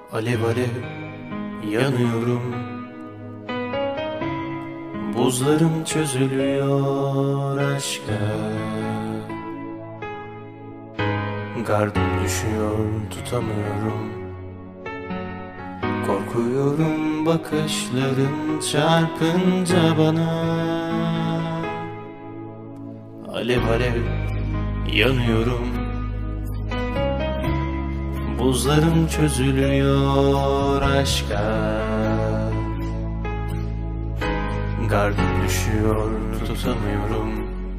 Alev alev yanıyorum, buzlarım çözülüyor aşka. Gardım düşüyor, tutamıyorum, korkuyorum bakışların çarpınca bana. Alev alev yanıyorum, buzlarım çözülüyor aşka. Gardım düşüyor, tutamıyorum,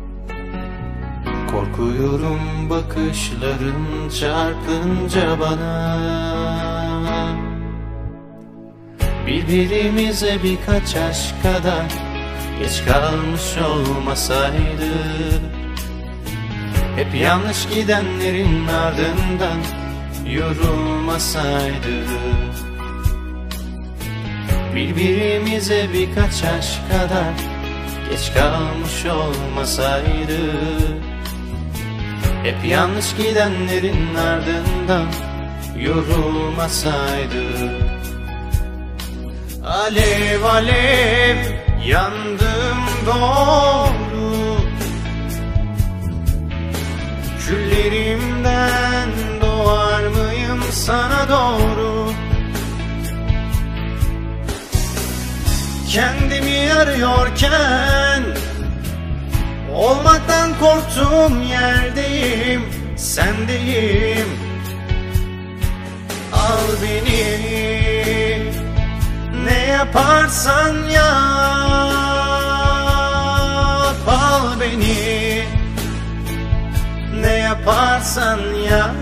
korkuyorum bakışların çarpınca bana. Birbirimize birkaç aşk kadar geç kalmış olmasaydı, hep yanlış gidenlerin ardından yorulmasaydı. Birbirimize birkaç aşk kadar geç kalmış olmasaydı, hep yanlış gidenlerin ardından yorulmasaydı. Alev alev yandım doğru, küllerimden doğar mıyım sana doğru? Kendimi arıyorken olmaktan korktuğum yerdeyim, sendeyim. Al beni, ne yaparsan yap. Al beni, ne yaparsan yap.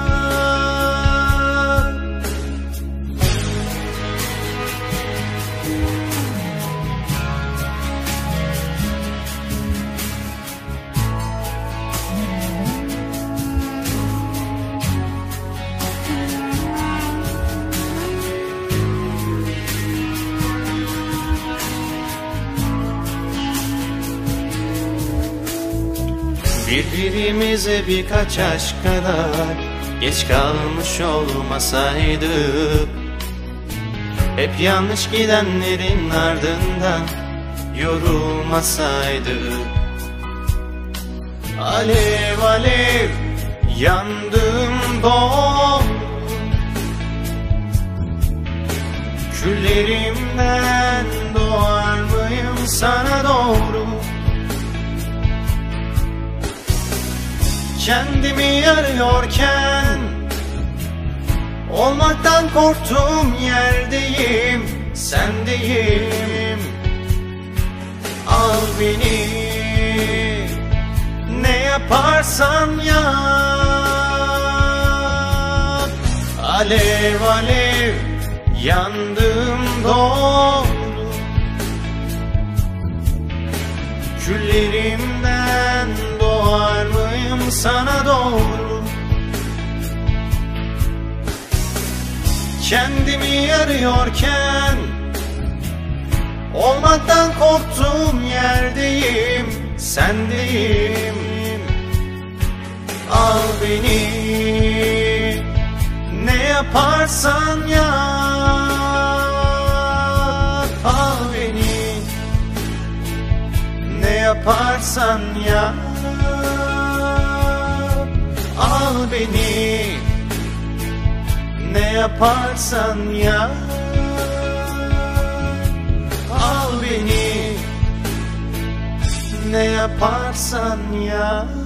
Birbirimize birkaç aşk kadar geç kalmış olmasaydı, hep yanlış gidenlerin ardından yorulmasaydı. Alev alev yandım doğru, küllerimden doğar mıyım sana doğru? Kendimi arıyorken olmaktan korktuğum yerdeyim, sendeyim. Al beni, ne yaparsan yap. Alev alev yandım doğru, küllerimden doğar mıyım sana doğru? Kendimi arıyorken olmaktan korktuğum yerdeyim, sendeyim. Al beni, ne yaparsan yap. Al beni, ne yaparsan yap. Al beni, ne yaparsan yap. Al beni, ne yaparsan yap.